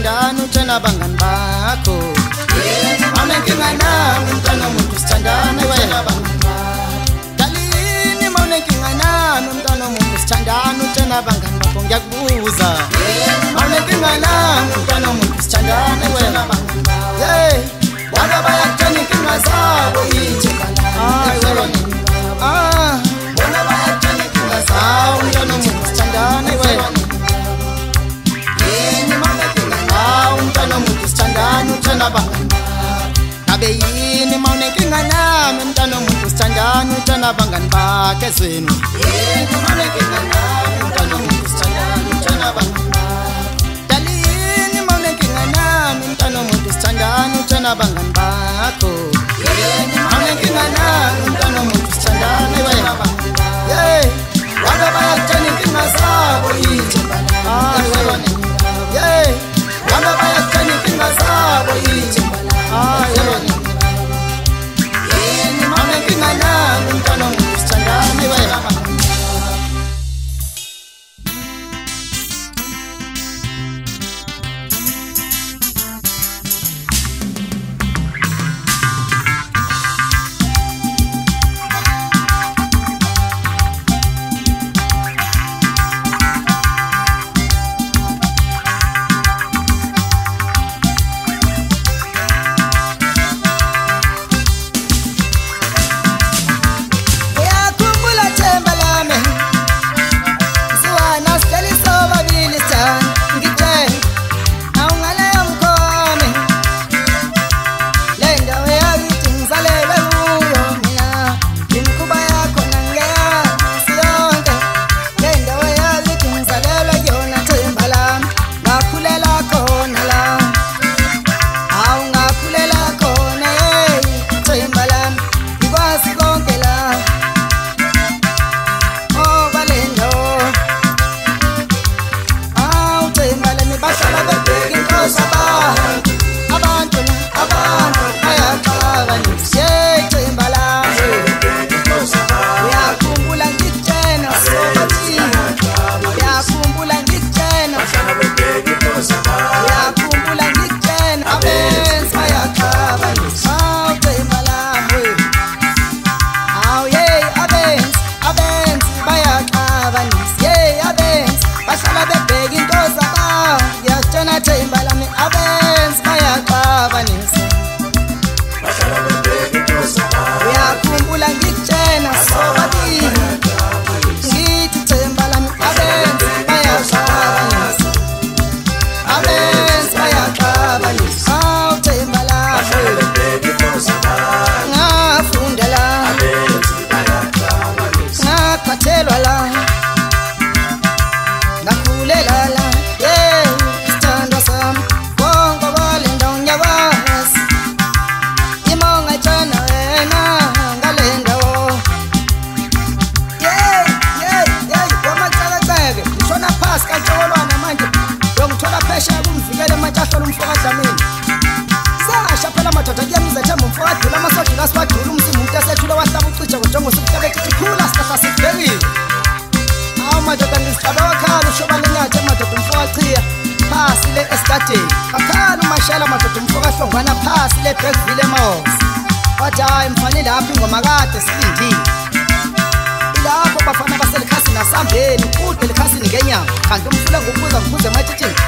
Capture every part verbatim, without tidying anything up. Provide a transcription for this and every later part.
sithandana utshena abangani bakho. Awunenkinga nami mntwana womuntu sithandana utshena abangani bakho. Dalini mawunenkinga nami mntwana womuntu sithandana utshena abangani bakho ngiyakubuza. Awunenkinga nami mntwana womuntu sithandana utshena abangani bakho. Hey, bona bayakutshena inkinga zabo yithi balala. Ah, bona bayakutshena inkinga zabo mntwana womuntu sithandana utshena umntwana womuntu sithandana utshena abangani bakho. Ngabe yini mawunenkinga nami mntwana womuntu sithandana utshena abangani bakho ezweni. Yini mawunenkinga nami mntwana womuntu sithandana utshena abangani bakho. Dalini mawunenkinga nami mntwana womuntu sithandana utshena abangani bakho. Yini mawunenkinga nami mntwana womuntu sithandana utshena abangani bakho. Hey, bona bayakutshena inkinga zabo yithi balala. Hey, bona bayakutshena inkinga zabo yithi balala. Yini mawunenkinga nami mntwana womuntu sithandana utshena abangani bakho.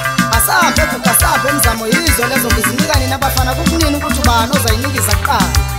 Asambe kukasambe mzamo yizo lezo bizinikani nabafana kukunini ukuthi ubani ozayinikisa kuqala.